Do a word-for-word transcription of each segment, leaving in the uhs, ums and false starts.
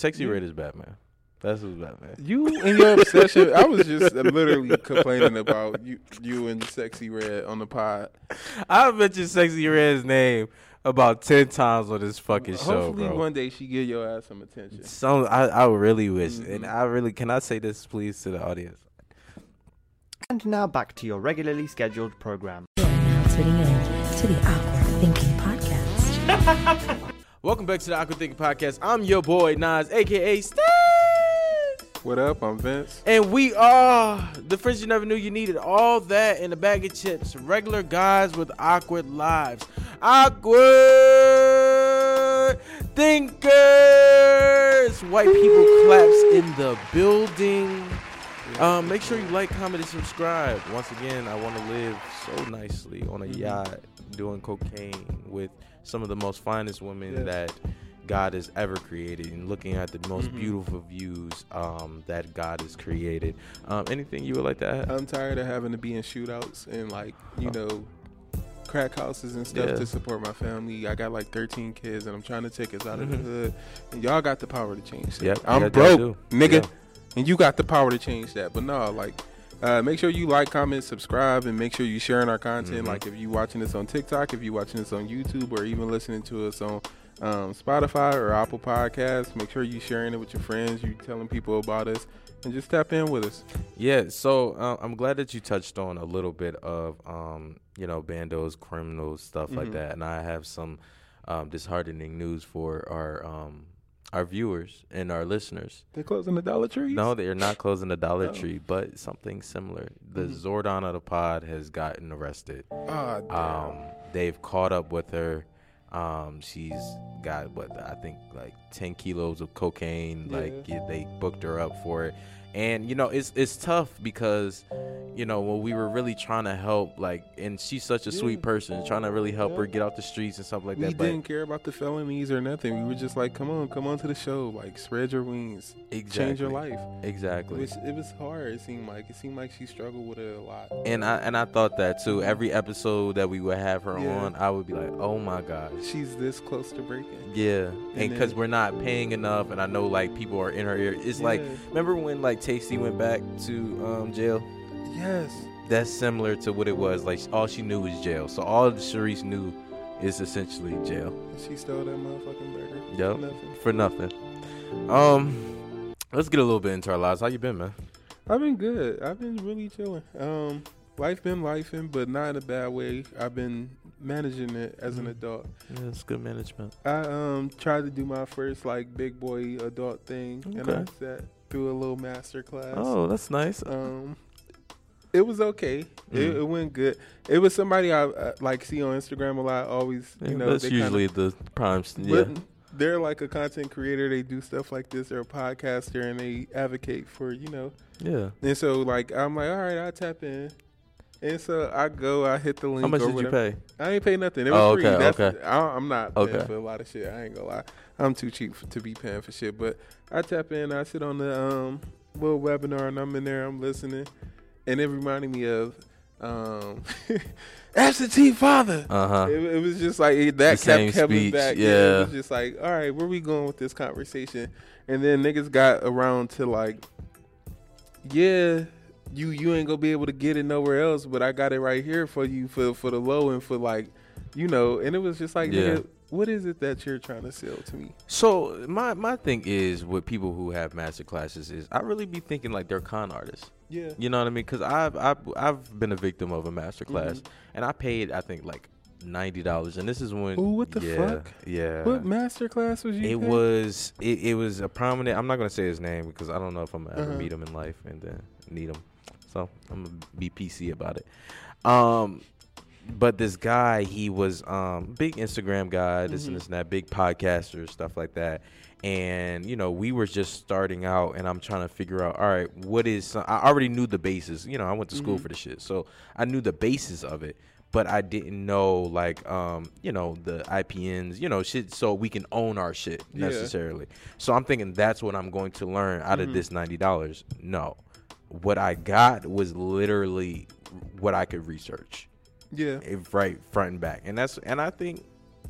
Sexy yeah. Red is Batman. That's what's Batman. You and your obsession. I was just literally complaining about you, you and Sexy Red on the pod. I mentioned Sexy Red's name about ten times on this fucking show, Hopefully bro. one day she give your ass some attention. Some I, I really wish, Mm-hmm. and I really can I say this please to the audience. And now back to your regularly scheduled program. You are now tuning in to the Awkward Thinking Podcast. Welcome back to the Awkward Thinking Podcast. I'm your boy Nas, aka Steve. What up? I'm Vince. And we are the friends you never knew you needed. All that in a bag of chips. Regular guys with awkward lives. Awkward thinkers. White people claps in the building. Um, make sure you like, comment, and subscribe. Once again, I want to live so nicely on a yacht doing cocaine with some of the most finest women Yes. that God has ever created, and looking at the most Mhm. beautiful views um, that God has created. Um, anything you would like to add? I'm tired of having to be in shootouts and like you know, crack houses and stuff Yeah. to support my family. I got like thirteen kids and I'm trying to take us out Mhm. of the hood. And y'all got the power to change that. Yep, I'm yeah, broke, y'all do. nigga, Yeah. and you got the power to change that. But no, like. Uh, make sure you like, comment, subscribe, and make sure you sharing our content. Mhm. Like if you watching this on TikTok, if you watching this on YouTube, or even listening to us on um, Spotify or Apple Podcasts, make sure you sharing it with your friends. You telling people about us, and just tap in with us. Yeah, so uh, I'm glad that you touched on a little bit of, um, you know, bandos, criminals, stuff like Mhm. that. And I have some um, disheartening news for our um, our viewers and our listeners. They're closing the Dollar Trees. No, they are not closing the Dollar Oh. Tree, but something similar. The Mhm. Zordon of the pod has gotten arrested. Ah, damn. Um, they've caught up with her. Um, she's got what I think like ten kilos of cocaine. Yeah. Like yeah, they booked her up for it, and you know it's it's tough because you know when we were really trying to help, like, and she's such a Yeah. sweet person, trying to really help Yeah. her get off the streets and stuff like we that. But didn't care about the felonies or nothing. We were just like, come on, come on to the show. Like, spread your wings. exactly, Change your life. It Exactly. was, it was hard. It seemed like it seemed like she struggled with it a lot. And I and I thought that too. Every episode that we would have her Yeah. on, I would be like, oh my gosh. She's this close to breaking. Yeah, and because then- we're not paying enough, and I know like people are in her ear. It's like, Yeah. remember when like Tasty went back to um, jail? Yes. That's similar to what it was. Like all she knew was jail. So all Sharice knew is essentially jail. She stole that motherfucking burger. Yep. Nothing. For nothing. Um, let's get a little bit into our lives. How you been, man? I've been good. I've been really chilling. Um, life been lifing, but not in a bad way. I've been managing it as an Mhm. adult. Yeah, it's good management. I um tried to do my first like big boy adult thing, and I Okay. sat through a little master class. Oh, that's nice. Um, it was okay. It, Mm. it went good. It was somebody I uh, like see on Instagram a lot. Always, you Yeah, know, that's they kinda- usually the prime. Yeah. But they're like a content creator. They do stuff like this. They're a podcaster, and they advocate for you know. Yeah. And so like I'm like, all right, I'll tap in. And so I go, I hit the link. How much or did you whatever. pay? I ain't pay nothing. It was Oh, free. okay, That's, okay. I, I'm not paying Okay. for a lot of shit. I ain't gonna lie. I'm too cheap for, to be paying for shit. But I tap in. I sit on the um, little webinar, and I'm in there. I'm listening, and it reminded me of um, absentee father. Uh huh. It, it was just like it, that The same kept coming speech, back. yeah. It was just like, all right, where we going with this conversation? And then niggas got around to like, yeah, you you ain't gonna be able to get it nowhere else, but I got it right here for you for for the low and for like, you know. And it was just like, Yeah. nigga, what is it that you're trying to sell to me? So my my thing is with people who have master classes is I really be thinking like they're con artists. Yeah, You know what I mean? Because I've, I've I've been a victim of a master class, Mhm. and I paid I think like ninety dollars, and this is when. Ooh, what the yeah, fuck? Yeah. what master class was you? It paying? was it, it was a prominent. I'm not gonna say his name because I don't know if I'm gonna ever Uh-huh. meet him in life and then need him. So I'm gonna be P C about it. Um, but this guy, he was um big Instagram guy, this and Mhm. this and that, big podcaster, stuff like that. And you know, we were just starting out, and I'm trying to figure out, all right, what is? Some, I already knew the basis. You know, I went to school Mhm. for the shit, so I knew the basis of it. But I didn't know, like, um, you know, the I P Ns, you know, shit, so we can own our shit Yeah. necessarily. So I'm thinking that's what I'm going to learn out Mhm. of this ninety dollars. No, what I got was literally what I could research, Yeah, if right front and back, and that's and I think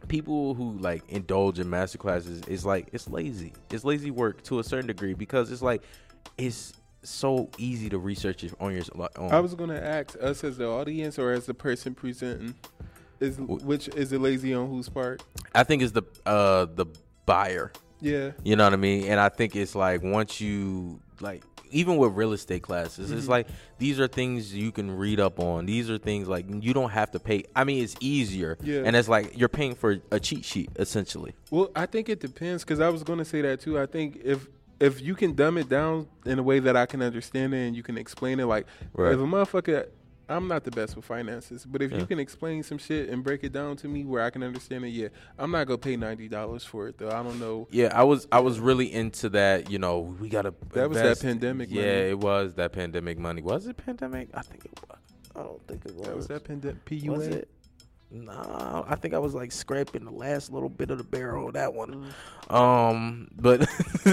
people who like indulge in master classes is like it's lazy. It's lazy work to a certain degree because it's like it's so easy to research it on your own. I was gonna ask us as the audience or as the person presenting, is which is it lazy on whose part? I think it's the uh the buyer. Yeah. You know what I mean? And I think it's like once you like even with real estate classes, mm-hmm. it's like these are things you can read up on. These are things like you don't have to pay. I mean, it's easier. Yeah. And it's like you're paying for a cheat sheet essentially. Well, I think it depends because I was gonna say that too. I think if If you can dumb it down in a way that I can understand it and you can explain it, like right. if a motherfucker, I'm not the best with finances, but if yeah. you can explain some shit and break it down to me where I can understand it, yeah, I'm not gonna pay ninety dollars for it though. I don't know. Yeah, I was I was really into that. You know, we gotta. That invest. was that pandemic. Yeah, money. it was that pandemic money. Was it pandemic? I think it was. I don't think it was. That was that pandemic. P U A. Was it? No, I think I was like scraping the last little bit of the barrel of that one. Mm. Um, but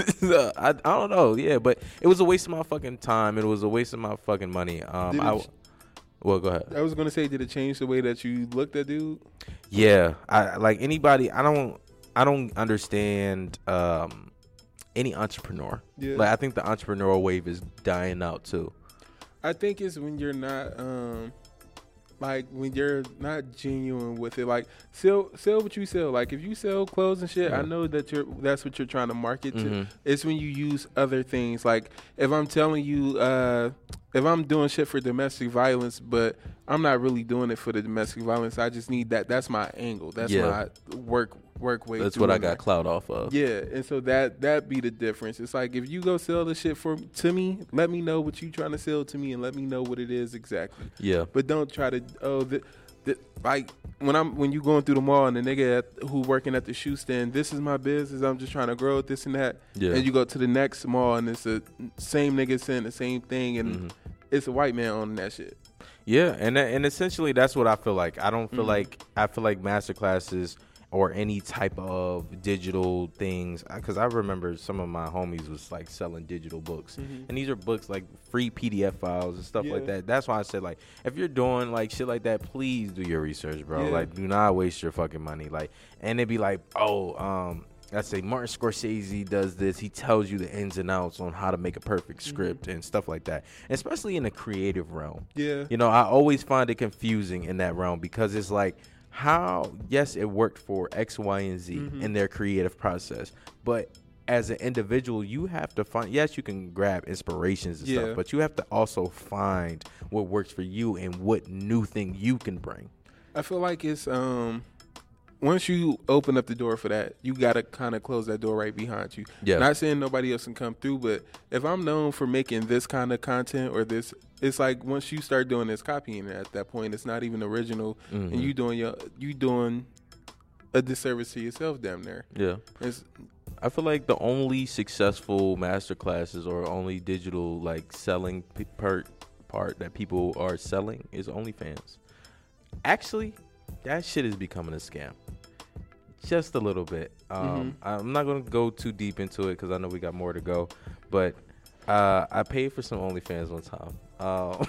I, I don't know. Yeah, but it was a waste of my fucking time. It was a waste of my fucking money. Um, I, ch- well, go ahead. I was gonna say, did it change the way that you looked at dude? Yeah, I like anybody. I don't. I don't understand um any entrepreneur. Yeah. Like I think the entrepreneurial wave is dying out too. I think it's when you're not um. Like when you're not genuine with it, like sell sell what you sell. Like if you sell clothes and shit, yeah. I know that you're that's what you're trying to market to. Mm-hmm. It's when you use other things. Like if I'm telling you, uh, if I'm doing shit for domestic violence, but I'm not really doing it for the domestic violence. I just need that. That's my angle. That's yeah. my work work way. That's what I got that. clout off of. Yeah, and so that that be the difference. It's like if you go sell the shit for to me, let me know what you trying to sell to me, and let me know what it is exactly. Yeah, but don't try to oh the, the like when I'm when you going through the mall and the nigga at, who working at the shoe stand, this is my business. I'm just trying to grow it, this and that. Yeah, and you go to the next mall and it's the same nigga saying the same thing, and mm-hmm. it's a white man on that shit. Yeah, and and essentially that's what I feel like. I don't feel mm-hmm. like I feel like master classes or any type of digital things, because I remember some of my homies was like selling digital books, mm-hmm. and these are books like free P D F files and stuff yeah. like that. That's why I said, like, if you're doing like shit like that, please do your research, bro. Yeah. Like, do not waste your fucking money. Like, and it'd be like, oh, um, I say Martin Scorsese does this. He tells you the ins and outs on how to make a perfect script mm-hmm. and stuff like that, especially in the creative realm. Yeah, you know, I always find it confusing in that realm because it's like, how, yes, it worked for X, Y, and Z mm-hmm. in their creative process, but as an individual, you have to find, yes, you can grab inspirations and yeah. stuff, but you have to also find what works for you and what new thing you can bring. I feel like it's, um, once you open up the door for that, you got to kind of close that door right behind you. Yeah. Not saying nobody else can come through, but if I'm known for making this kind of content or this, it's like once you start doing this copying at that point, it's not even original, mm-hmm. and you doing your you doing a disservice to yourself, damn near. Yeah. It's, I feel like the only successful master classes or only digital like selling p- part part that people are selling is OnlyFans. Actually, that shit is becoming a scam. Just a little bit. Um, mm-hmm. I'm not going to go too deep into it because I know we got more to go. But uh, I paid for some OnlyFans one time. Um,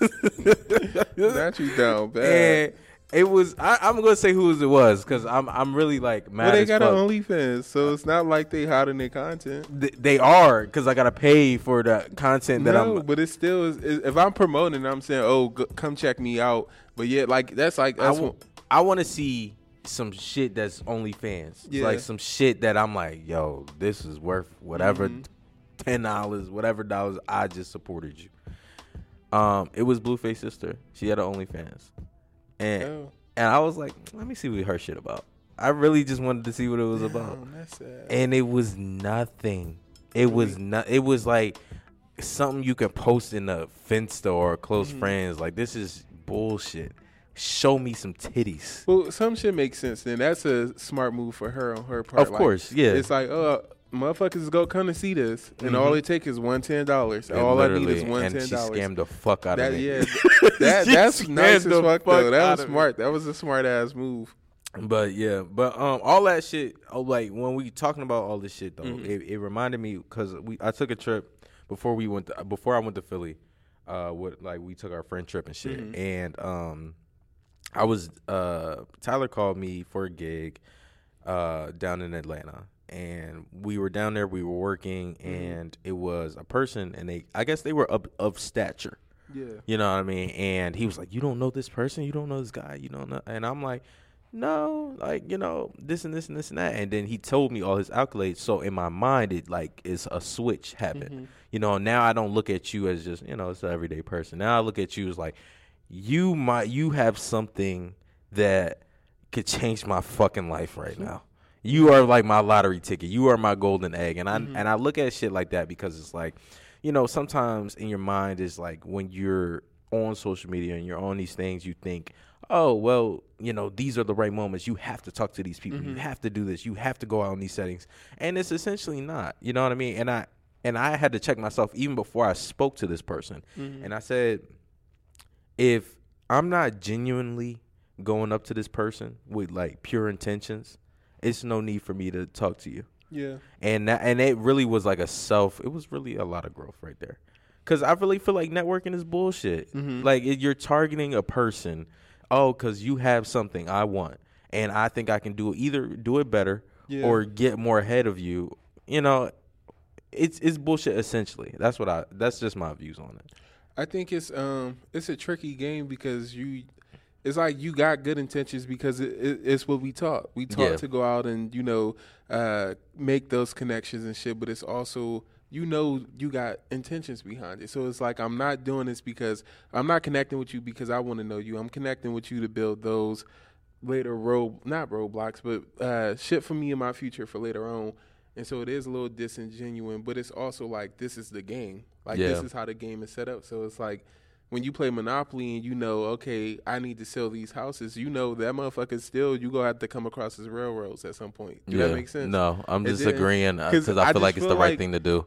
Not you down bad. And it was. I, I'm going to say whose it was because I'm. I'm really like mad. Well, they as got fuck. an OnlyFans, so it's not like they hiding their content. Th- they are because I got to pay for the content that no, I'm. but it still is. is if I'm promoting, I'm saying, oh, go, come check me out. But yet, like that's like that's I, w- I want to see some shit that's OnlyFans. Yeah. Like some shit that I'm like, yo, this is worth whatever, mm-hmm. ten dollars, whatever dollars. I just supported you. Um, it was Blueface Sister. She had an OnlyFans, and oh. and I was like, let me see what her shit about. I really just wanted to see what it was Damn, about, that's sad. and it was nothing. It really? was not. It was like something you can post in a Finsta or close mm-hmm. friends. Like this is bullshit. Show me some titties. Well, some shit makes sense. Then that's a smart move for her on her part. Of course, like, yeah. It's like, oh, motherfuckers go come to see this, and mm-hmm. all it takes is one ten dollars. All I need is one ten dollars. And she scammed the fuck out that, of me. Yeah, that that's nice as fuck though. That was smart. That was a smart ass move. But yeah, but um, all that shit. Oh, like when we talking about all this shit though, mm-hmm. it, it reminded me because we I took a trip before we went to, before I went to Philly. Uh, with like we took our friend trip and shit, mm-hmm. and um. I was uh, Tyler called me for a gig uh, down in Atlanta, and we were down there. We were working, and it was a person, and they I guess they were of, of stature. Yeah. You know what I mean? And he was like, "You don't know this person? You don't know this guy? You don't know?" And I'm like, "No, like, you know, this and this and this and that." And then he told me all his accolades. So in my mind, it like is a switch happened. Mm-hmm. You know, now I don't look at you as just, you know, it's an everyday person. Now I look at you as like, you might, you have something that could change my fucking life right now. You are like my lottery ticket. You are my golden egg. And I Mm-hmm. and I look at shit like that because it's like, you know, sometimes in your mind is like when you're on social media and you're on these things, you think, oh, well, you know, these are the right moments. You have to talk to these people. Mm-hmm. You have to do this. You have to go out in these settings. And it's essentially not. You know what I mean? And I and I had to check myself even before I spoke to this person. Mm-hmm. And I said, if I'm not genuinely going up to this person with like pure intentions, it's no need for me to talk to you. Yeah. And that, and it really was like a self, it was really a lot of growth right there. Because I really feel like networking is bullshit. Mhm. Like it, you're targeting a person, oh, because you have something I want. And I think I can do it, either do it better Yeah. or get more ahead of you. You know, it's it's bullshit essentially. That's what I, that's just my views on it. I think it's um it's a tricky game because you, it's like you got good intentions because it, it, it's what we taught. We taught Yeah. to go out and you know uh, make those connections and shit. But it's also you know you got intentions behind it. So it's like I'm not doing this because I'm not connecting with you because I want to know you. I'm connecting with you to build those later road not roadblocks, but uh, shit for me in my future for later on. And so it is a little disingenuous, but it's also like this is the game. Like Yeah. this is how the game is set up. So it's like when you play Monopoly and you know, okay, I need to sell these houses, you know that motherfucker still you gonna have to come across as railroads at some point. Do that make sense? No, I'm It just didn't. agreeing 'Cause because I, I feel just like it's feel the right like- thing to do.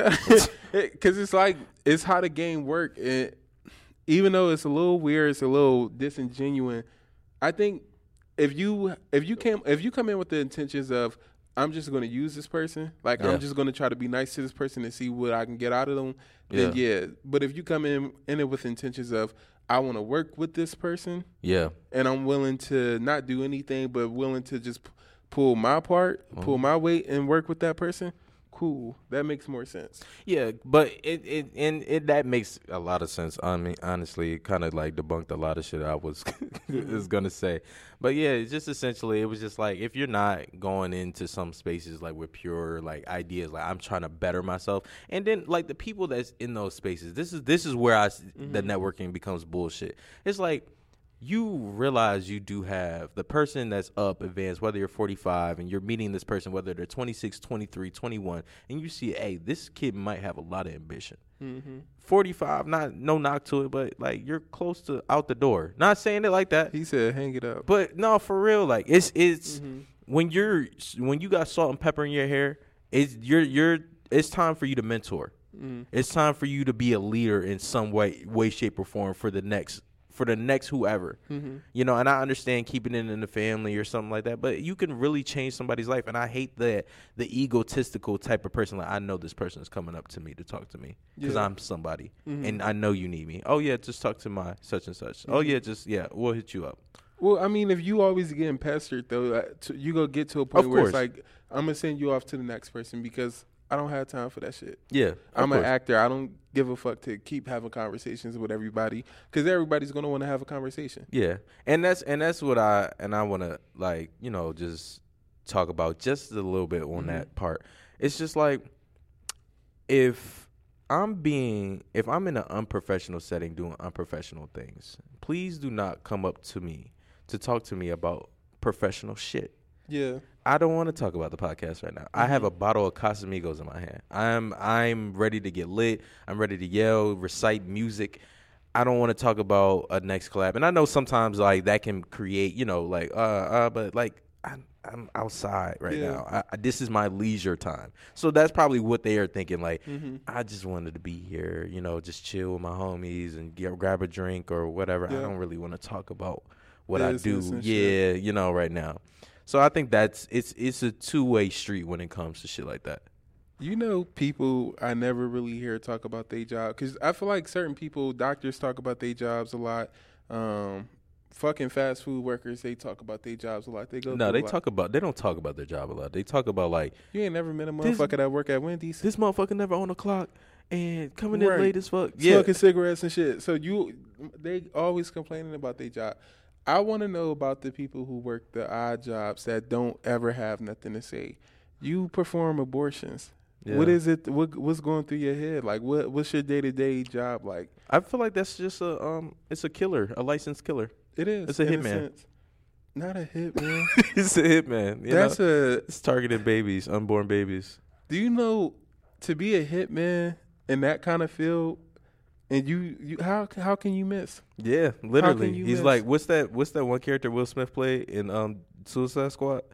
Because it's like it's how the game work. And even though it's a little weird, it's a little disingenuous. I think if you if you came if you come in with the intentions of I'm just going to use this person, like Yeah. I'm just going to try to be nice to this person and see what I can get out of them, then yeah. But if you come in in it with intentions of I want to work with this person Yeah. and I'm willing to not do anything but willing to just p- pull my part, pull my weight and work with that person, cool. That makes more sense. Yeah, but it it and it that makes a lot of sense. I mean, honestly, it kind of like debunked a lot of shit I was is gonna say. But yeah, it's just essentially it was just like if you're not going into some spaces like with pure like ideas, like I'm trying to better myself, and then like the people that's in those spaces, this is this is where I s the networking becomes bullshit. It's like you realize you do have the person that's up advanced, whether you're forty-five and you're meeting this person, whether they're twenty-six, twenty-three, twenty-one, and you see, hey, this kid might have a lot of ambition. Mm-hmm. forty-five, not no knock to it, but like you're close to out the door. Not saying it like that, He said, hang it up. but no, for real, like it's it's Mhm. when you're when you got salt and pepper in your hair, it's you're you're it's time for you to mentor. Mm. It's time for you to be a leader in some way, way, shape, or form for the next for the next whoever. Mm-hmm. You know, and I understand keeping it in the family or something like that, but you can really change somebody's life. And I hate the the egotistical type of person. Like, I know this person is coming up to me to talk to me because Yeah. I'm somebody, Mhm. and I know you need me. Oh yeah, just talk to my such and such. Oh Mhm. yeah, just yeah, we'll hit you up. Well, I mean, if you always getting pestered, though, uh, to, you go get to a point Of where it's course. like, I'm going to send you off to the next person because I don't have time for that shit. Yeah, of I'm an course. actor. I don't give a fuck to keep having conversations with everybody because everybody's going to want to have a conversation. Yeah, and that's and that's what I and I want to like you know just talk about just a little bit on Mhm. that part. It's just like if I'm being if I'm in an unprofessional setting doing unprofessional things, please do not come up to me to talk to me about professional shit. Yeah. I don't want to talk about the podcast right now. I have a bottle of Casamigos in my hand. I'm I'm ready to get lit. I'm ready to yell, recite music. I don't want to talk about a next collab. And I know sometimes like that can create, you know, like uh uh but like I'm I'm outside right Yeah. now. I, I, this is my leisure time. So that's probably what they are thinking like Mm-hmm. I just wanted to be here, you know, just chill with my homies and get, grab a drink or whatever. I Yeah. don't really want to talk about what I Business do. and Yeah, shit. you know, right now. So I think that's it's it's a two way street when it comes to shit like that. You know, people I never really hear talk about their job because I feel like certain people, doctors talk about their jobs a lot. Um, fucking fast food workers, they talk about their jobs a lot. They go No, through they a lot. talk about. They don't talk about their job a lot. They talk about like You ain't never met a This- motherfucker that work at Wendy's. this motherfucker never on the clock and coming in Right. late as fuck. Yeah, Smoking cigarettes and shit. So you, they always complaining about their job. I want to know about the people who work the odd jobs that don't ever have nothing to say. You perform abortions. Yeah. What is it? What what's going through your head? Like what what's your day to day job like? I feel like that's just a um, it's a killer, a licensed killer. It is. It's a in hitman. sense. Not a hitman. It's a hitman. You That's know? a. It's targeting babies, unborn babies. Do you know to be a hitman in that kind of field, and you you how how can you miss? Yeah, literally. you He's miss? like, what's that? What's that one character Will Smith played in um Suicide Squad?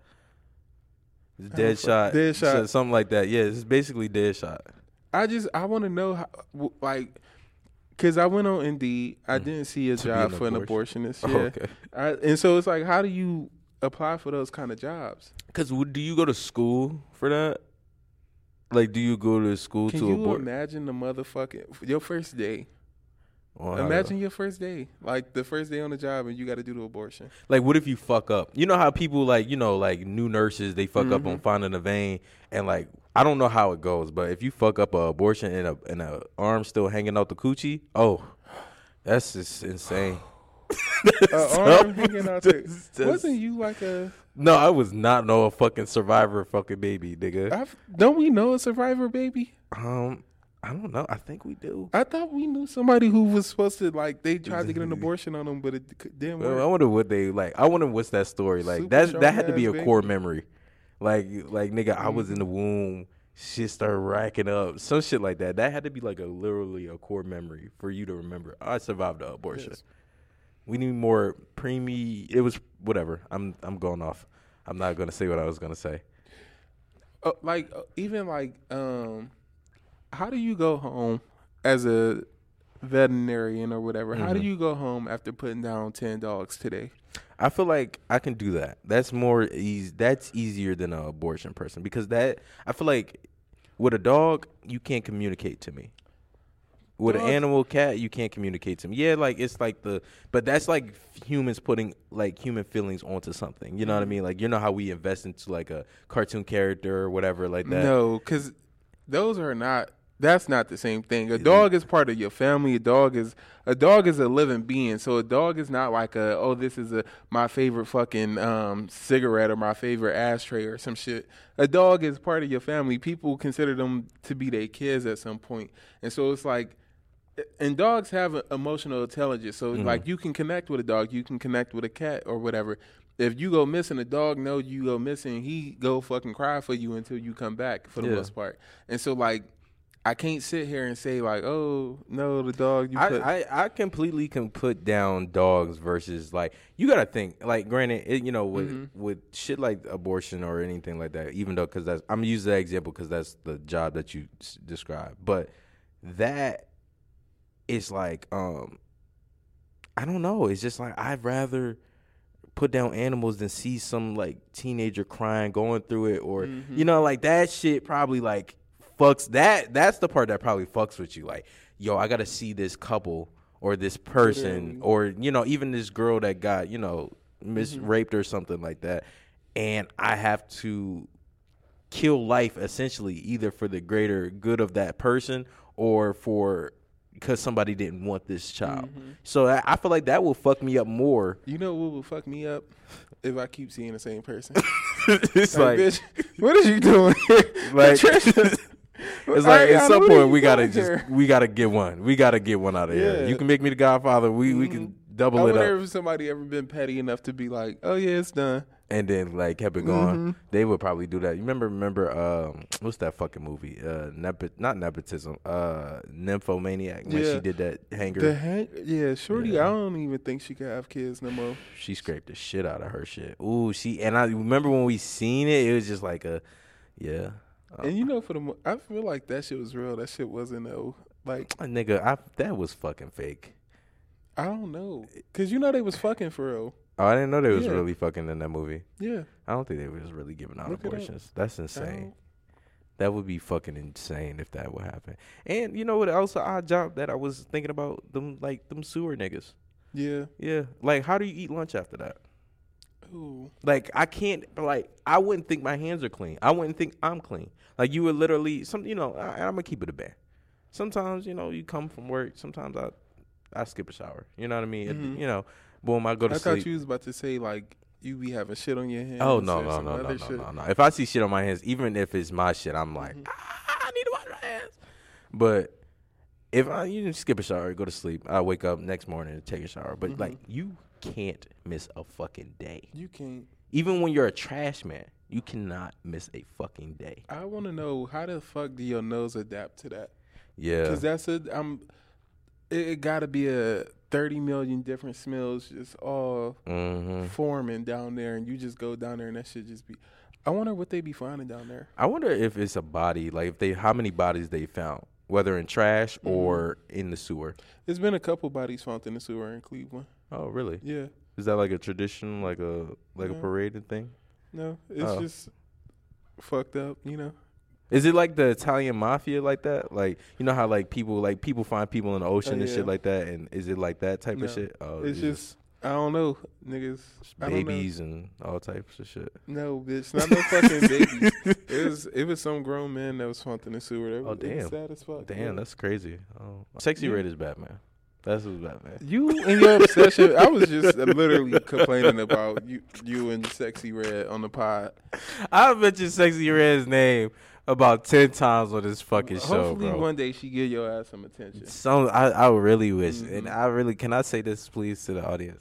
It's Oh, Dead fuck. Shot, Dead so- Shot. something like that. Yeah, it's basically Dead Shot. I just I want to know how w- like. Cause I went on Indeed, I Mm. didn't see a To be job an for an abortion. abortionist. Oh, Yeah, okay. I, and so it's like, how do you apply for those kind of jobs? Because do you go to school for that? Like, do you go to school Can to you abort? imagine the motherfucking your first day? Well, I don't Imagine know. your first day, like the first day on the job, and you got to do the abortion. Like, what if you fuck up? You know how people like, you know, like new nurses, they fuck up Mm-hmm. on finding a vein, and like, I don't know how it goes, but if you fuck up a abortion and a and a arm still hanging out the coochie, oh, that's just insane. Uh, arm hanging out there. That's- that's- Wasn't you like a? No, I was not no a fucking survivor fucking baby, nigga. I've, don't we know a survivor baby? Um, I don't know. I think we do. I thought we knew somebody who was supposed to like they tried to get an abortion on them, but it c- didn't Well, I work. wonder what they like. I wonder what's that story like. Super That strong that had to be a ass core baby. memory. Like like nigga, I was in the womb. Shit started racking up. Some shit like that. That had to be like a literally a core memory for you to remember. I survived the abortion. Yes. We need more preemie. It was whatever. I'm I'm going off. I'm not gonna say what I was gonna say. Uh, like uh, even like um, how do you go home as a veterinarian or whatever? How do Mhm. you go home after putting down ten dogs today? I feel like I can do that. That's more easy. That's easier than an abortion person because that I feel like with a dog you can't communicate to me. With an Dogs- animal, cat, you can't communicate to me. Yeah, like it's like the, but that's like humans putting like human feelings onto something. You know what I mean? Like you know how we invest into like a cartoon character or whatever like that. No, because those are not. That's not the same thing. A dog is part of your family. A dog is a dog is a living being. So a dog is not like a oh this is a my favorite fucking um, cigarette or my favorite ashtray or some shit. A dog is part of your family. People consider them to be their kids at some point, and so it's like. And dogs have a, emotional intelligence, so Mhm. like you can connect with a dog, you can connect with a cat or whatever. If you go missing, a dog know you go missing, he go fucking cry for you until you come back for the Yeah. most part. And so like, I can't sit here and say like, oh no, the dog you I, put. I, I completely can put down dogs versus like you gotta think like granted it, you know with Mhm. with shit like abortion or anything like that even though because that's I'm gonna use that example because that's the job that you s- described but that is like um I don't know it's just like I'd rather put down animals than see some like teenager crying going through it or Mhm. you know like that shit probably like fucks that that's the part that probably fucks with you like yo I gotta see this couple or this person Literally. or you know even this girl that got you know mis raped or something like that and I have to kill life essentially either for the greater good of that person or for because somebody didn't want this child so I, I feel like that will fuck me up more. you know what would fuck me up if I keep seeing the same person? It's like, like bitch, what is you doing here? like Patricia, it's like at Ariana, some what are point you we gotta doing just here? we gotta get one. We gotta get one out of here. Yeah. You can make me the Godfather. We we can double I it wonder up, if somebody ever been petty enough to be like, oh yeah, it's done. and then like kept it going. Mm-hmm. They would probably do that. You remember remember um what's that fucking movie? Uh, nepo- not nepotism. Uh, Nymphomaniac when Yeah. she did that hanger. The hang, yeah, Shorty. Yeah. I don't even think she could have kids no more. She scraped the shit out of her shit. Ooh, she and I remember when we seen it. It was just like a yeah. Uh, And you know, for the mo- I feel like that shit was real. That shit wasn't no like nigga, I that was fucking fake. I don't know, cause you know they was fucking for real. Oh, I didn't know they was Yeah. really fucking in that movie. Yeah, I don't think they was really giving out Look it up. abortions. That's insane. don't- That would be fucking insane if that would happen. And you know what? Also, odd job that I was thinking about them, like them sewer niggas. Yeah. Yeah. Like, how do you eat lunch after that? Ooh. Like, I can't, like, I wouldn't think my hands are clean. I wouldn't think I'm clean. Like, you would literally, some, you know, I, I'm going to keep it a band. Sometimes, you know, you come from work. Sometimes I I skip a shower. You know what I mean? Mm-hmm. It, you know, boom, I go to I sleep. thought you was about to say, like, you be having shit on your hands. Oh, no, or no, some no, no, other no, shit. no, no. If I see shit on my hands, even if it's my shit, I'm like, Mhm. ah, I need to wash my hands. But if I you just skip a shower, go to sleep, I wake up next morning and take a shower. But, Mhm. like, you can't miss a fucking day. You can't. Even when you're a trash man, you cannot miss a fucking day. I want to know, how the fuck do your nose adapt to that? Yeah. Because that's a, I'm, it, it got to be a thirty million different smells just all Mm-hmm. forming down there, and you just go down there and that shit just be. I wonder what they be finding down there. I wonder if it's a body, like if they, how many bodies they found, whether in trash Mm-hmm. or in the sewer. There's been a couple bodies found in the sewer in Cleveland. Oh, really? Yeah. Is that like a tradition, like a like No. a paraded thing? No, it's Oh. just fucked up, you know. Is it like the Italian mafia like that? Like, you know how like people like people find people in the ocean Oh, and yeah. shit like that, and is it like that type No. of shit? Oh, It's just, I don't know, niggas. I don't know. babies and all types of shit. No, bitch, not no fucking babies. It was it was some grown man that was found in the sewer. That Oh, was, it was damn. sad as fuck. Damn, yeah. that's crazy. Oh. Sexy Yeah. Red is Batman. That's who's Batman. You and your obsession. I was just literally complaining about you, you and Sexy Red on the pod. I mentioned Sexy Red's name about ten times on this fucking show, Hopefully, bro. one day she give your ass some attention. Some I, I really wish, and Mhm. I really can I say this please to the audience.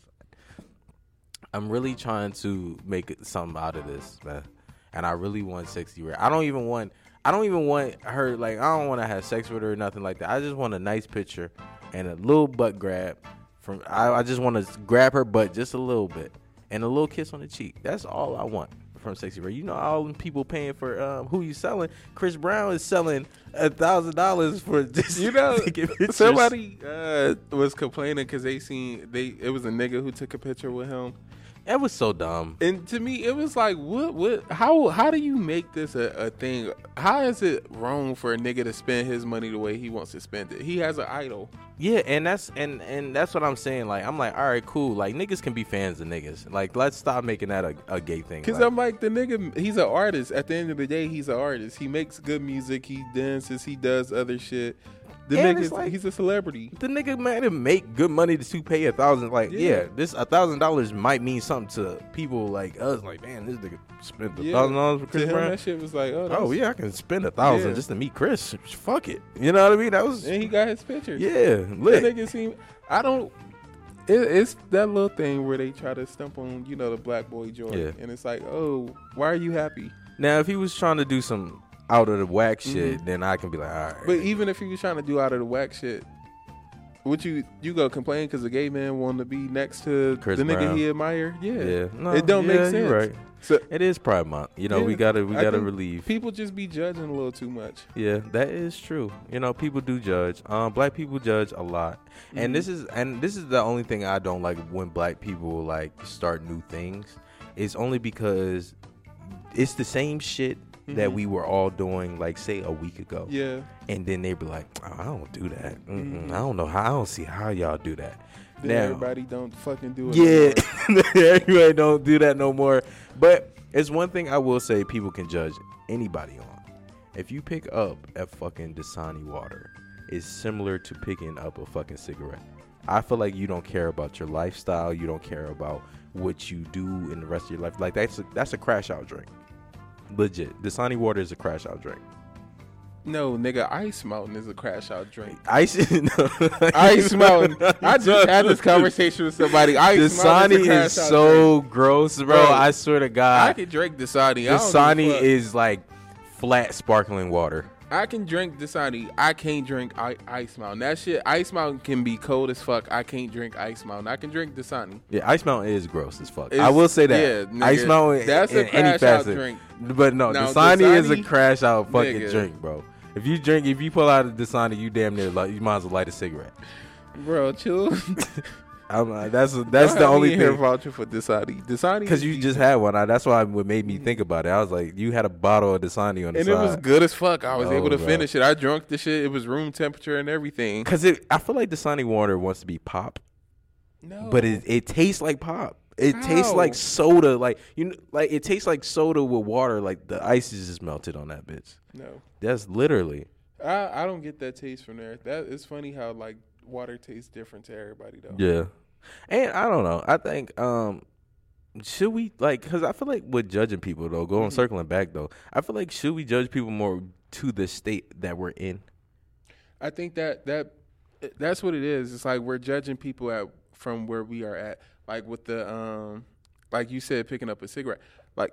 I'm really trying to make it something out of this, man, and I really want Sexy Red. I don't even want I don't even want her like I don't want to have sex with her or nothing like that. I just want a nice picture and a little butt grab from. I, I just want to grab her butt just a little bit and a little kiss on the cheek. That's all I want from Sexy Red. You know all them people paying for um, who you selling. Chris Brown is selling a thousand dollars for just You know, taking pictures. somebody uh, was complaining because they seen they it was a nigga who took a picture with him, That was so dumb. and to me it was like, what, what, how, how do you make this a, a thing? How is it wrong for a nigga to spend his money the way he wants to spend it? He has an idol. Yeah, and that's and and that's what I'm saying. Like I'm like, all right, cool. Like niggas can be fans of niggas. Like let's stop making that a, a gay thing. Cause Like, I'm like, the nigga, he's an artist. At the end of the day, he's an artist. He makes good music. He dances. He does other shit. The And nigga, it's like- he's a celebrity. the nigga might have make good money to pay a thousand. Like yeah, Yeah. this a thousand dollars might mean something to people like us. Like man, this nigga spent a Yeah. thousand dollars for To Chris him, Brown. that shit was like, oh, Oh that's- yeah, I can spend a thousand Yeah. just to meet Chris. Fuck it. You know what I mean? That was And he got his pictures. yeah That lit. nigga seem. I don't. It, it's that little thing where they try to stump on, you know, the black boy joint, Yeah. and it's like, oh, why are you happy? Now if he was trying to do some out of the whack shit, Mhm. then I can be like, all right. But even if he was trying to do out of the whack shit, would you you go complain because a gay man wanted to be next to Chris the nigga Brown. he admired? Yeah, yeah, no, it don't yeah, make sense. You're right. So It is Pride Month. You know, we Yeah, gotta we I gotta think relieve. people just be judging a little too much. Yeah, that is true. You know, people do judge. Um, black people judge a lot, and Mhm. this is and this is the only thing I don't like when black people like start new things. It's only because it's the same shit that Mhm. we were all doing, like say a week ago, Yeah, and then they be like, oh, "I don't do that. Mm-mm, Mhm. I don't know how. I don't see how y'all do that." then Now- everybody don't fucking do it. Yeah, everybody don't do that no more. But it's one thing I will say people can judge anybody on. If you pick up a fucking Dasani water, it's similar to picking up a fucking cigarette. I feel like you don't care about your lifestyle. You don't care about what you do in the rest of your life. Like that's a, that's a crash out drink. Legit. Dasani water is a crash out drink. No, nigga, Ice Mountain is a crash out drink. Ice, no. Ice Mountain. I just had this conversation with somebody. Ice Mountain Dasani is, a is crash out so gross, bro. Bro, I swear to God. I can drink Dasani. I don't give a Dasani fuck. is like flat sparkling water. I can drink Dasani. I can't drink I- Ice Mountain. That shit, Ice Mountain can be cold as fuck. I can't drink Ice Mountain. I can drink Dasani. Yeah, Ice Mountain is gross as fuck. It's- I will say that. yeah, nigga, Ice Mountain that's in a any crash out facet. drink. But no, Now, Dasani, is a Dasani, crash out fucking nigga. drink, bro. If you drink, if you pull out a Dasani, you damn near like you might as well light a cigarette. Bro, chill. I'm, uh, that's that's the only hair thing. voucher for Dasani. Dasani, Because is you decent. just had one. I, that's why what made me think about it. I was like, you had a bottle of Dasani on the and side. it was good as fuck. I was Oh, able to bro. finish it. I drunk the shit. It was room temperature and everything. Because I feel like Dasani water wants to be pop. No. but it it tastes like pop. It How? tastes like soda, like you know, like it tastes like soda with water. Like the ice is just melted on that bitch. No. That's literally. I, I don't get that taste from there. That it's funny how like water tastes different to everybody though. Yeah, and I don't know. I think um, should we like? Because I feel like with judging people though, going Mhm. circling back though, I feel like should we judge people more to the state that we're in? I think that that that's what it is. It's like we're judging people at from where we are at. Like with the um, like you said, picking up a cigarette. Like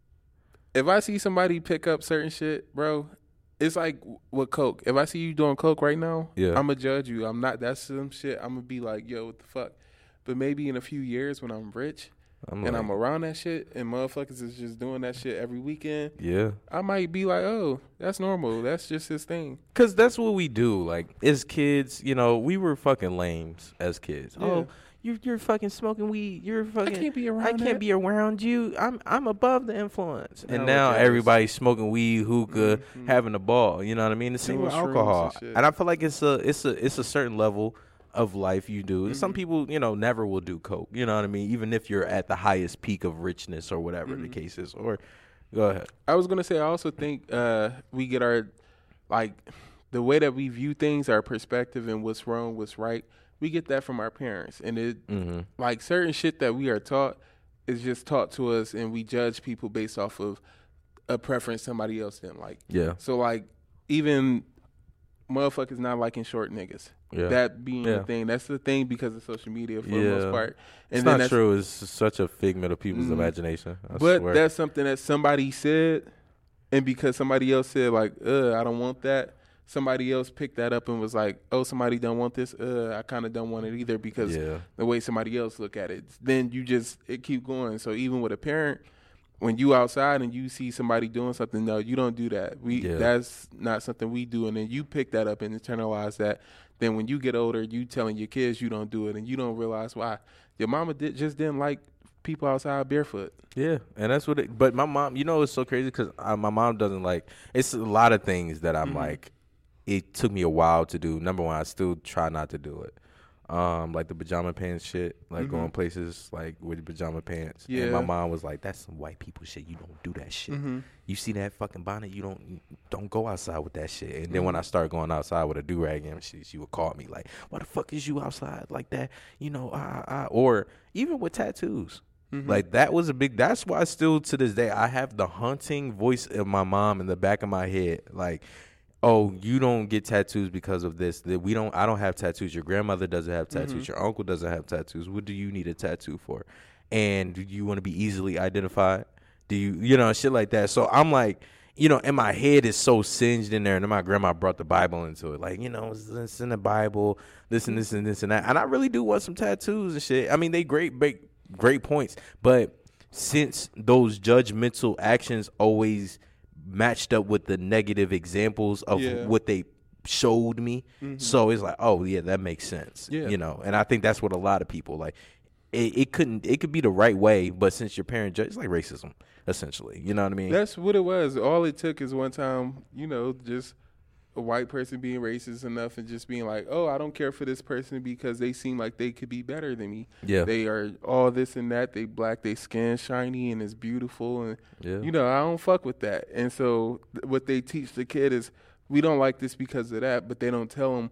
if I see somebody pick up certain shit, bro, it's like with coke. If I see you doing coke right now, Yeah. I'm gonna judge you. I'm not. That's some shit. I'm gonna be like, yo, what the fuck? But maybe in a few years when I'm rich I'm and like, I'm around that shit, and motherfuckers is just doing that shit every weekend, yeah. I might be like, oh, that's normal. That's just his thing. Cause that's what we do. Like as kids, you know, we were fucking lames as kids. Yeah. Oh, you're you're fucking smoking weed. You're fucking. can't be around I can't that. be around you. I'm I'm above the influence. And Now now it does. everybody's smoking weed, hookah, Mhm. having a ball. You know what I mean? The same Doing with shrooms and alcohol. shit. And I feel like it's a it's a it's a certain level of life you do. Some Mhm. people, you know, never will do coke. You know what I mean? Even if you're at the highest peak of richness or whatever the Mhm. case is. Or go ahead. I was gonna say I also think uh, we get our like the way that we view things, our perspective and what's wrong, what's right. We get that from our parents, and it Mm-hmm. like certain shit that we are taught is just taught to us, and we judge people based off of a preference somebody else didn't like. Yeah. So like even motherfuckers not liking short niggas. Yeah. That being Yeah. the thing. That's the thing because of social media for the Yeah. most part. And It's then not that's, true. It's such a figment of people's Mhm. imagination. I But swear. that's something that somebody said, and because somebody else said like, "Uh, I don't want that," somebody else picked that up and was like, "Oh, somebody don't want this. Uh, I kind of don't want it either because yeah. the way somebody else look at it." Then you just it keep going. So even with a parent, when you outside and you see somebody doing something, no, you don't do that. We Yeah. that's not something we do, and then you pick that up and internalize that. Then when you get older, you telling your kids you don't do it, and you don't realize why. Your mama did just didn't like people outside barefoot. Yeah, and that's what it. But my mom, you know, it's so crazy because my mom doesn't like. It's a lot of things that I'm Mhm. like. It took me a while to do. Number one, I still try not to do it. Um, like the pajama pants shit, like Mhm. going places like with pajama pants. Yeah. And my mom was like, "That's some white people shit. You don't do that shit. Mm-hmm. You see that fucking bonnet? You don't don't go outside with that shit." And then when Mhm. I started going outside with a do rag, and she she would call me like, "Why the fuck is you outside like that?" You know, uh, uh, or even with tattoos. Mm-hmm. Like that was a big. That's why still to this day I have the haunting voice of my mom in the back of my head. Like, oh, you don't get tattoos because of this. That we don't. I don't have tattoos. Your grandmother doesn't have tattoos. Mhm. Your uncle doesn't have tattoos. What do you need a tattoo for? And do you want to be easily identified? Do you, you know, shit like that. So I'm like, you know, and my head is so singed in there. And then my grandma brought the Bible into it. Like, you know, it's, it's in the Bible, this and this and this and that. And I really do want some tattoos and shit. I mean, they great, great, great points. But since those judgmental actions always matched up with the negative examples of Yeah. what they showed me, Mhm. so it's like, oh yeah, that makes sense. Yeah. You know, and I think that's what a lot of people like. It, it couldn't. It could be the right way, but since your parent judge, it's like racism, essentially. You know what I mean? That's what it was. All it took is one time, you know, just a white person being racist enough and just being like, "Oh, I don't care for this person because they seem like they could be better than me. yeah. They are all this and that. They black. They skin shiny and it's beautiful. And yeah. you know, I don't fuck with that. And so th- what they teach the kid is, we don't like this because of that, but they don't tell them,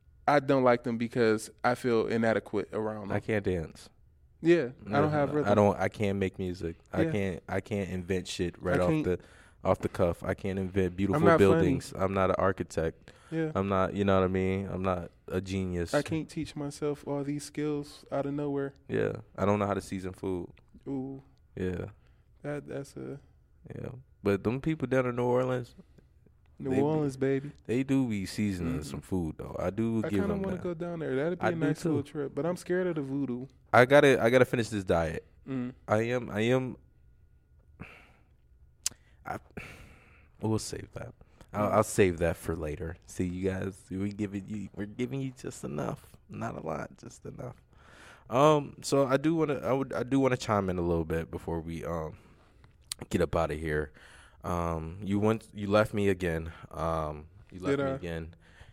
I don't like them because I feel inadequate around them. I can't dance. Yeah, I don't have rhythm. I don't. I can't make music. I Yeah. can't. I can't invent shit right I off can't- the, off the cuff. I can't invent beautiful not funny. buildings. I'm not an architect. Yeah, I'm not. You know what I mean? I'm not a genius. I can't teach myself all these skills out of nowhere. Yeah. I don't know how to season food. Ooh, Yeah. that that's a Yeah. But them people down in New Orleans, New They be- Orleans, baby. they do be seasoning Mhm. some food though. I do I give kind of them want that. to go down there. That'd be I a do nice little too. trip, but I'm scared of the voodoo. I gotta. I gotta finish this diet. Mm. I am. I am. I. We'll save that. I'll, I'll save that for later. See, you guys. We giving you. We're giving you just enough. Not a lot. Just enough. Um. So I do want to. I would. I do want to chime in a little bit before we um get up out of here. Um. You went. You left me again. Um. You left Did me I? again.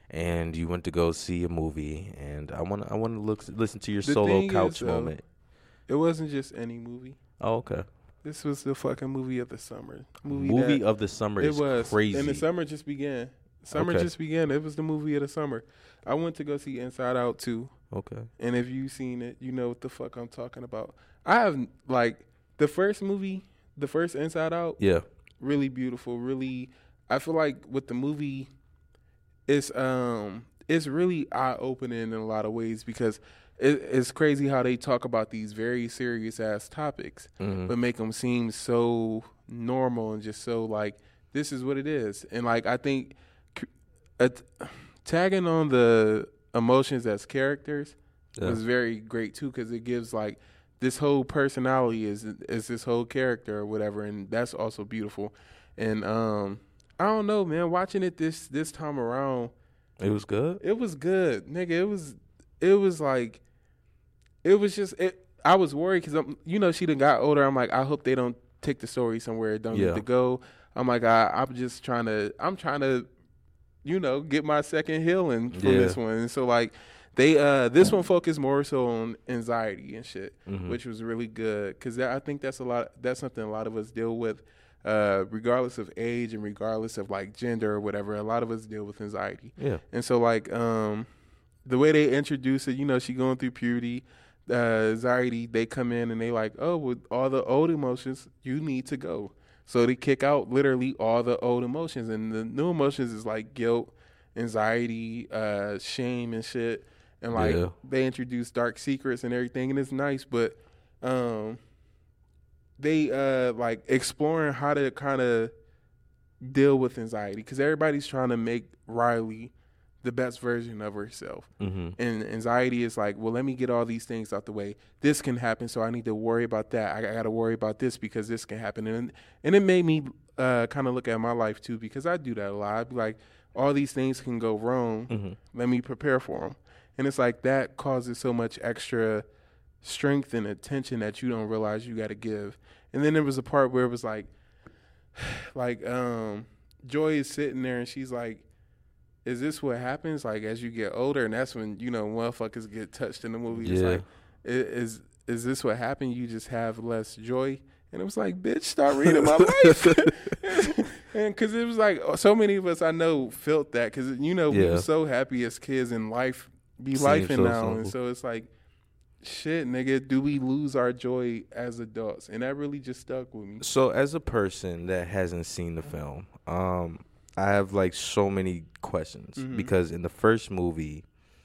and you went to go see a movie, and I want to I want to look listen to your The solo thing couch is, though, moment. It wasn't just any movie. Oh, okay. This was the fucking movie of the summer. Movie, Movie that, of the summer it is was crazy. And the summer just began. Summer Okay. just began. It was the movie of the summer. I went to go see Inside Out too. Okay. And if you've seen it, you know what the fuck I'm talking about. I have, like, the first movie, the first Inside Out, Yeah. really beautiful. Really, I feel like with the movie, it's um, it's really eye opening in a lot of ways because it, it's crazy how they talk about these very serious ass topics, Mhm. but make them seem so normal and just so like this is what it is. And like I think c- at, tagging on the emotions as characters Yeah. was very great too because it gives like this whole personality is is this whole character or whatever, and that's also beautiful. And um, I don't know, man. Watching it this this time around, It was good. it was good, nigga. It was it was like it was just it. I was worried because I'm you know she done got older. I'm like I hope they don't take the story somewhere it don't Yeah. need to go. I'm like I I'm just trying to I'm trying to you know get my second healing from Yeah. this one. And so like they uh this one focused more so on anxiety and shit, Mhm. which was really good because I think that's a lot. That's something a lot of us deal with. Uh, regardless of age and regardless of like gender or whatever, a lot of us deal with anxiety. Yeah. And so like um the way they introduce it, you know, she going through puberty, uh, anxiety, they come in and they like, oh, with all the old emotions, you need to go. So they kick out literally all the old emotions, and the new emotions is like guilt, anxiety, uh, shame and shit. And like Yeah. they introduce dark secrets and everything, and it's nice, but um they uh like exploring how to kind of deal with anxiety because everybody's trying to make Riley the best version of herself. Mhm. And anxiety is like, well, let me get all these things out the way. This can happen, so I need to worry about that. I, I got to worry about this because this can happen. And and it made me uh, kind of look at my life too because I do that a lot. I'd be like, all these things can go wrong. Mhm. Let me prepare for them. And it's like that causes so much extra strength and attention that you don't realize you got to give. And then there was a part where it was like, like um, Joy is sitting there and she's like, is this what happens like as you get older? And that's when, you know, motherfuckers get touched in the movie. It's Yeah. like, i- is is this what happened? You just have less joy? And it was like, bitch, start reading my life. And because it was like, so many of us I know felt that because, you know, we Yeah. were so happy as kids and life be Seems life so now. simple. And so it's like, shit, nigga, do we lose our joy as adults? And that really just stuck with me. So, as a person that hasn't seen the film, um, I have like so many questions Mhm. because in the first movie,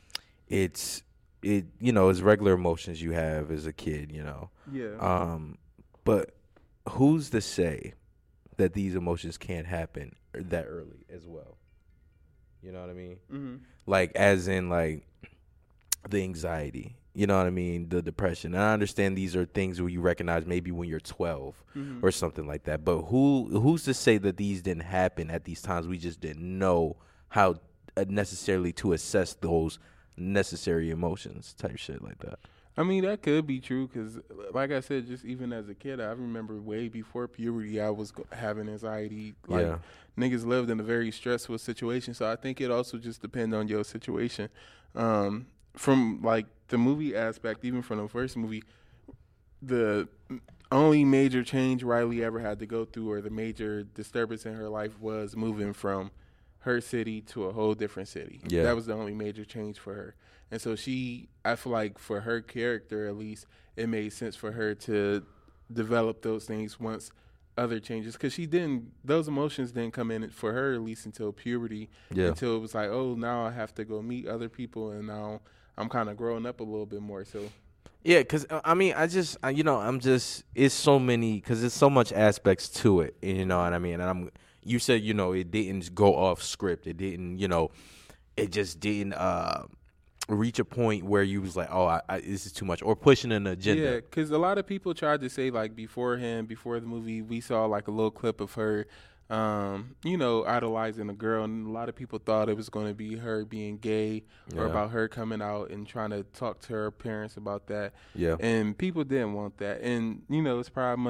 it's it you know it's regular emotions you have as a kid, you know. Yeah. Um, but who's to say that these emotions can't happen that early as well? You know what I mean? mm-hmm. Like, as in like the anxiety. You know what I mean? The depression. And I understand these are things where you recognize maybe when you're twelve Mm-hmm. or something like that. But who who's to say that these didn't happen at these times? We just didn't know how uh, necessarily to assess those necessary emotions, type shit like that. I mean, that could be true because, like I said, just even as a kid, I remember way before puberty, I was go- having anxiety. Like, Yeah. niggas lived in a very stressful situation. So I think it also just depends on your situation. Um, from, like, the movie aspect, even from the first movie, the only major change Riley ever had to go through or the major disturbance in her life was moving from her city to a whole different city. Yeah. That was the only major change for her. And so she, I feel like for her character at least, it made sense for her to develop those things once other changes. Because she didn't, those emotions didn't come in for her at least until puberty. Yeah. Until it was like, oh, now I have to go meet other people and now I'm kind of growing up a little bit more. So Yeah, because, I mean, I just, I, you know, I'm just, it's so many, because there's so much aspects to it, you know what I mean? And I'm, you said, you know, it didn't go off script. It didn't, you know, it just didn't uh, reach a point where you was like, oh, I, I, this is too much, or pushing an agenda. yeah, because a lot of people tried to say, like, beforehand, before the movie, we saw, like, a little clip of her, um, you know, idolizing a girl. And a lot of people thought it was going to be her being gay or Yeah. about her coming out and trying to talk to her parents about that. Yeah. And people didn't want that. And, you know, it's Pride Month.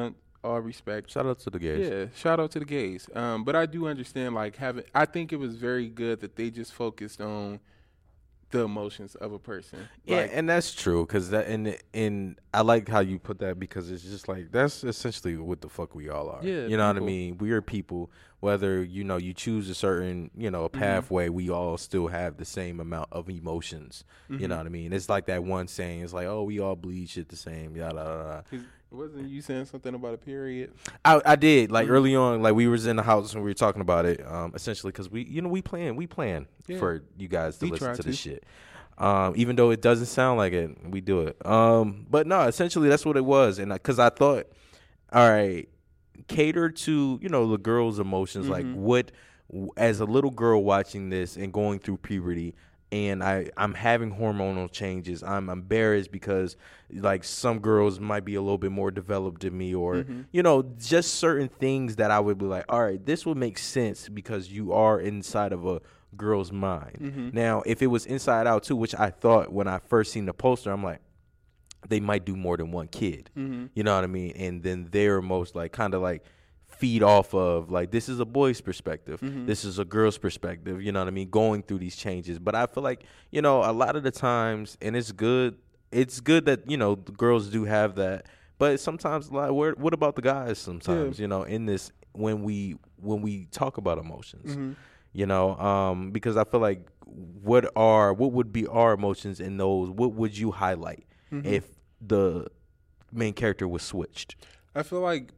all respect. Shout out to the gays. Yeah, shout out to the gays. Um, but I do understand, like, having, I think it was very good that they just focused on the emotions of a person. Yeah, Like, and that's true, because that, and, and I like how you put that, because it's just like, that's essentially what the fuck we all are. Yeah, you know people. what I mean? We are people, whether, you know, you choose a certain, you know, pathway, mm-hmm. we all still have the same amount of emotions. Mm-hmm. You know what I mean? It's like that one saying, it's like, oh, we all bleed shit the same, yada, yada, yada. Wasn't you saying something about a period? I, I did, like, mm-hmm. early on, like, we was in the house and we were talking about it, um, essentially, because we, you know, we plan, we plan yeah. for you guys to we listen to, to this shit. Um, even though it doesn't sound like it, we do it. Um, but no, essentially that's what it was. And because I, I thought, all right, cater to, you know, the girl's emotions. Mm-hmm. Like, what, as a little girl watching this and going through puberty, and I, I'm having hormonal changes, I'm embarrassed because, like, some girls might be a little bit more developed than me, or, mm-hmm. you know, just certain things that I would be like, all right, this will make sense because you are inside of a girl's mind. Mm-hmm. Now, if it was Inside Out too, which I thought when I first seen the poster, I'm like, they might do more than one kid. Mm-hmm. You know what I mean? And then they're most like kind of like feed off of like, this is a boy's perspective. Mm-hmm. This is a girl's perspective. You know what I mean? Going through these changes. But I feel like, you know, a lot of the times, and it's good. It's good that, you know, the girls do have that. But sometimes, like, where, what about the guys sometimes, yeah. you know, in this, when we, when we talk about emotions? Mm-hmm. You know, um, because I feel like what are what would be our emotions in those? What would you highlight mm-hmm. if the main character was switched? I feel like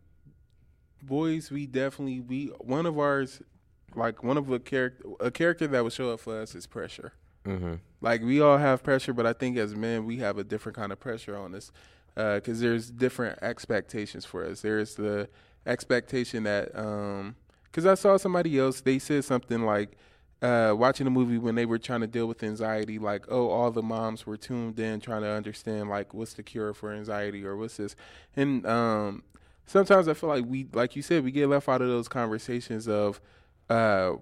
boys, we definitely we one of ours, like one of a character a character that would show up for us is pressure. Mm-hmm. Like, we all have pressure, but I think as men we have a different kind of pressure on us because uh, there's different expectations for us. There's the expectation that. Um, Because I saw somebody else, they said something like, uh, watching a movie when they were trying to deal with anxiety, like, oh, all the moms were tuned in trying to understand, like, what's the cure for anxiety or what's this. And um, sometimes I feel like we, like you said, we get left out of those conversations of uh,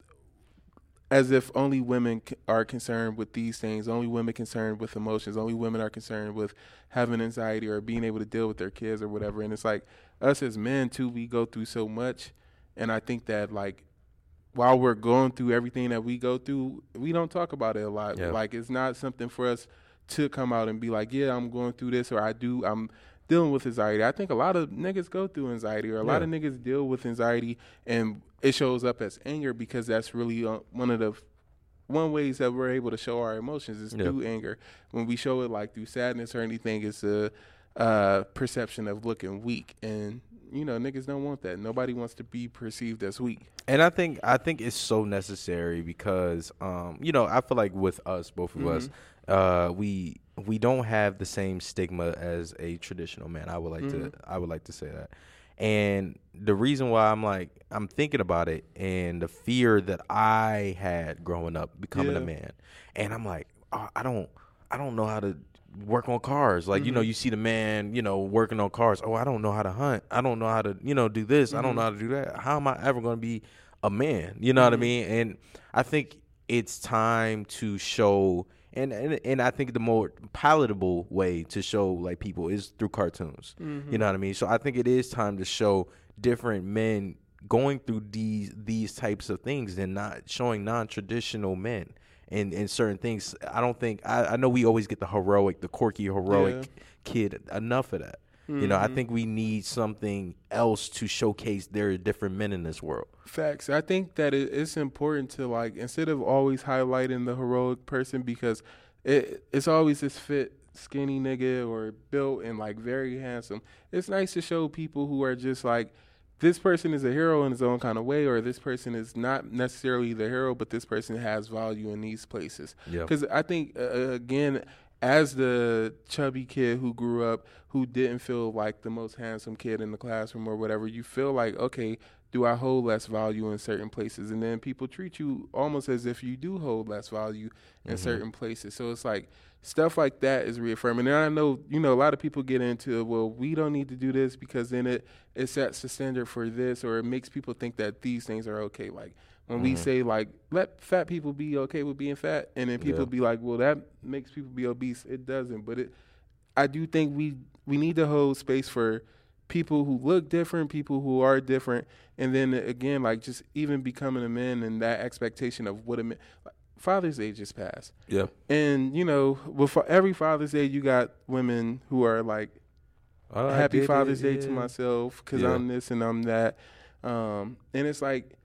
as if only women c- are concerned with these things, only women concerned with emotions, only women are concerned with having anxiety or being able to deal with their kids or whatever. And it's like us as men, too, we go through so much. And I think that, like, while we're going through everything that we go through, we don't talk about it a lot. Yeah. Like, it's not something for us to come out and be like, yeah, I'm going through this, or I do, I'm dealing with anxiety. I think a lot of niggas go through anxiety, or a yeah. lot of niggas deal with anxiety, and it shows up as anger because that's really uh, one of the f- one ways that we're able to show our emotions is yeah. through anger. When we show it, like, through sadness or anything, it's a uh, perception of looking weak, and you know, niggas don't want that. Nobody wants to be perceived as weak. And I think I think it's so necessary because, um, you know, I feel like with us, both of mm-hmm. us, uh, we we don't have the same stigma as a traditional man. I would like mm-hmm. to I would like to say that. And the reason why I'm like I'm thinking about it and the fear that I had growing up becoming yeah. a man, and I'm like, oh, I don't I don't know how to work on cars. Like, mm-hmm. you know, you see the man, you know, working on cars. Oh, I don't know how to hunt. I don't know how to, you know, do this. Mm-hmm. I don't know how to do that. How am I ever going to be a man? You know mm-hmm. what I mean? And I think it's time to show, and, and and I think the more palatable way to show, like, people is through cartoons. Mm-hmm. You know what I mean? So I think it is time to show different men going through these these types of things and not showing non-traditional men. And, and certain things, I don't think, I, I know we always get the heroic, the quirky, heroic yeah. kid, enough of that. Mm-hmm. You know, I think we need something else to showcase there are different men in this world. Facts. I think that it, it's important to, like, instead of always highlighting the heroic person, because it it's always this fit, skinny nigga or built and, like, very handsome. It's nice to show people who are just, like, this person is a hero in his own kind of way, or this person is not necessarily the hero, but this person has value in these places. Because yep. I think, uh, again, as the chubby kid who grew up, who didn't feel like the most handsome kid in the classroom or whatever, you feel like, okay, do I hold less value in certain places? And then people treat you almost as if you do hold less value in mm-hmm. certain places. So it's like stuff like that is reaffirming. And I know, you know, a lot of people get into, well, we don't need to do this because then it, it sets the standard for this, or it makes people think that these things are okay. Like when mm-hmm. we say, like, let fat people be okay with being fat, and then people yeah. be like, well, that makes people be obese. It doesn't. But it, I do think we, we need to hold space for people who look different, people who are different, and then again, like just even becoming a man and that expectation of what a man. Father's Day just passed. Yeah. And you know, with every Father's Day, you got women who are like, Oh, I "Happy did Father's it, Day to yeah. myself because Yeah. I'm this and I'm that," um, and it's like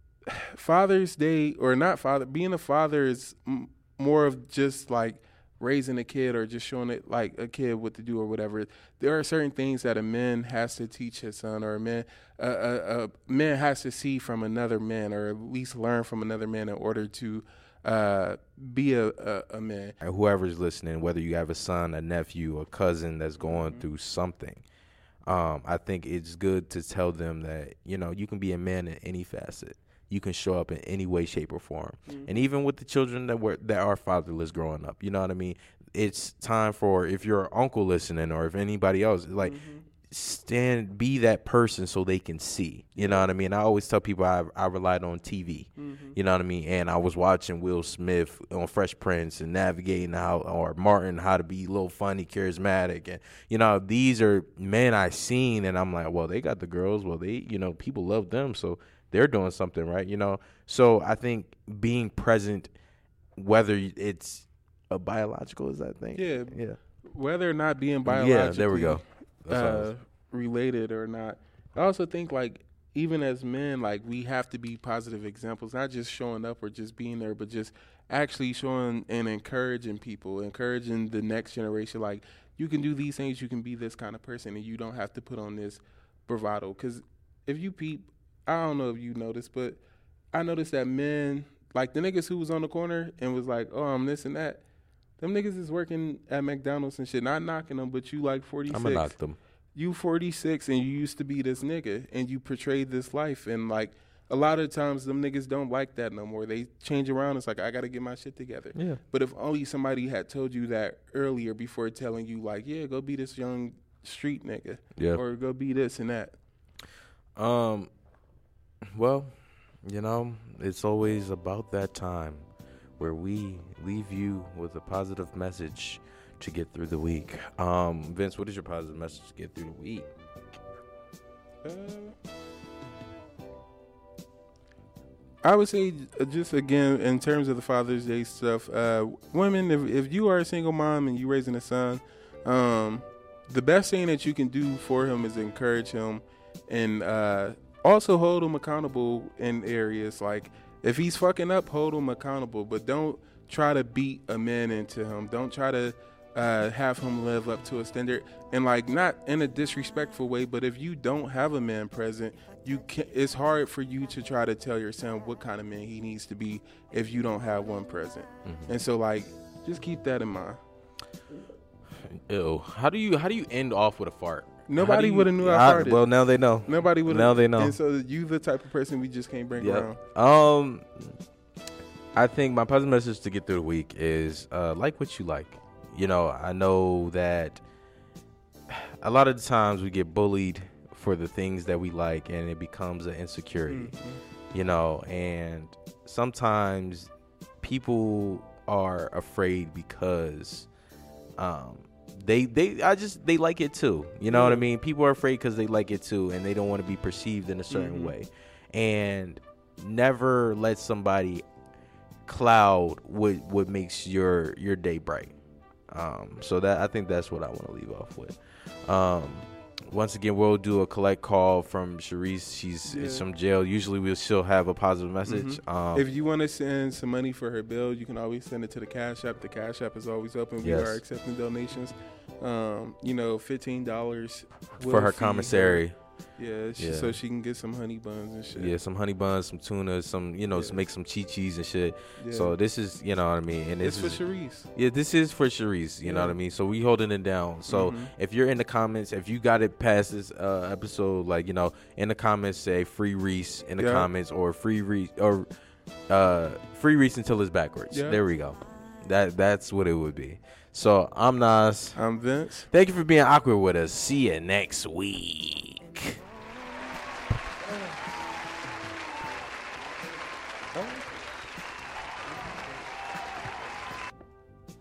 Father's Day or not father. Being a father is m- more of just like raising a kid or just showing it like a kid what to do or whatever. There are certain things that a man has to teach his son, or a man a, a, a man has to see from another man, or at least learn from another man in order to uh, be a, a, a man. And whoever's listening, whether you have a son, a nephew, a cousin that's going Mm-hmm. through something, um, I think it's good to tell them that, you know, you can be a man in any facet. You can show up in any way, shape, or form. Mm-hmm. And even with the children that were that are fatherless growing up, you know what I mean? It's time for, if your uncle listening or if anybody else, like, Mm-hmm. stand, be that person so they can see. You know what I mean? I always tell people I I relied on T V. Mm-hmm. You know what I mean? And I was watching Will Smith on Fresh Prince and navigating how, or Martin, how to be a little funny, charismatic. And, you know, these are men I seen, and I'm like, well, they got the girls. Well, they, you know, people love them, so they're doing something right, you know? So I think being present, whether it's a biological, is that thing? Yeah. Yeah. Whether or not being biologically Yeah, there we go. That's what I was- uh, related or not. I also think like even as men, like we have to be positive examples, not just showing up or just being there, but just actually showing and encouraging people, encouraging the next generation. Like you can do these things, you can be this kind of person, and you don't have to put on this bravado. Because if you peep, I don't know if you noticed, but I noticed that men, like the niggas who was on the corner and was like, "Oh, I'm this and that." Them niggas is working at McDonald's and shit. Not knocking them, but you like forty-six. I'm going to knock them. You forty-six and you used to be this nigga and you portrayed this life. And like a lot of times them niggas don't like that no more. They change around. It's like, I got to get my shit together. Yeah. But if only somebody had told you that earlier before telling you like, yeah, go be this young street nigga. Yeah. Or go be this and that. Um, well, you know, it's always about that time where we leave you with a positive message to get through the week. Um, Vince, what is your positive message to get through the week? Uh, I would say uh, just again in terms of the Father's Day stuff, uh, women, if, if you are a single mom and you raising a son, um, the best thing that you can do for him is encourage him and uh, also hold him accountable in areas like if he's fucking up, hold him accountable, but don't try to beat a man into him. Don't try to uh, have him live up to a standard, and like not in a disrespectful way, but if you don't have a man present, you can, it's hard for you to try to tell your son what kind of man he needs to be if you don't have one present. Mm-hmm. And so like just keep that in mind. Ew. How do you how do you end off with a fart? Nobody How do you- woulda knew I farted. Well, now they know. Nobody would Now they know. And so you the type of person we just can't bring around. Yeah. Um, I think my positive message to get through the week is uh, like what you like. You know, I know that a lot of the times we get bullied for the things that we like, and it becomes an insecurity. Mm-hmm. You know, and sometimes people are afraid because um, they they I just they like it too. You know what I Yeah. mean? People are afraid because they like it too, and they don't want to be perceived in a certain Mhm. way. And never let somebody cloud what what makes your your day bright. Um, so that I think that's what I want to leave off with. Um, once again, we'll do a collect call from Sharice. She's Yeah. is from jail. Usually, we'll still have a positive message. Mhm. Um, If you want to send some money for her bill, you can always send it to the Cash App. The Cash App is always open. We Yes. are accepting donations. Um, you know, fifteen dollars for her commissary. Yeah, she, Yeah. so she can get some honey buns and shit. Yeah, some honey buns, some tuna, some you know, Yeah. make some chi-chis and shit. Yeah. So this is, you know what I mean, and it's this for is Sharice. yeah, this is for Sharice. You know Yeah. what I mean. So we holding it down. So Mhm. if you're in the comments, if you got it past this uh, episode, like you know, in the comments say free Reese in the Yeah. comments or free Reese or uh, free Reese until it's backwards. Yeah. There we go. That that's what it would be. So I'm Nas. I'm Vince. Thank you for being awkward with us. See you next week. Oh.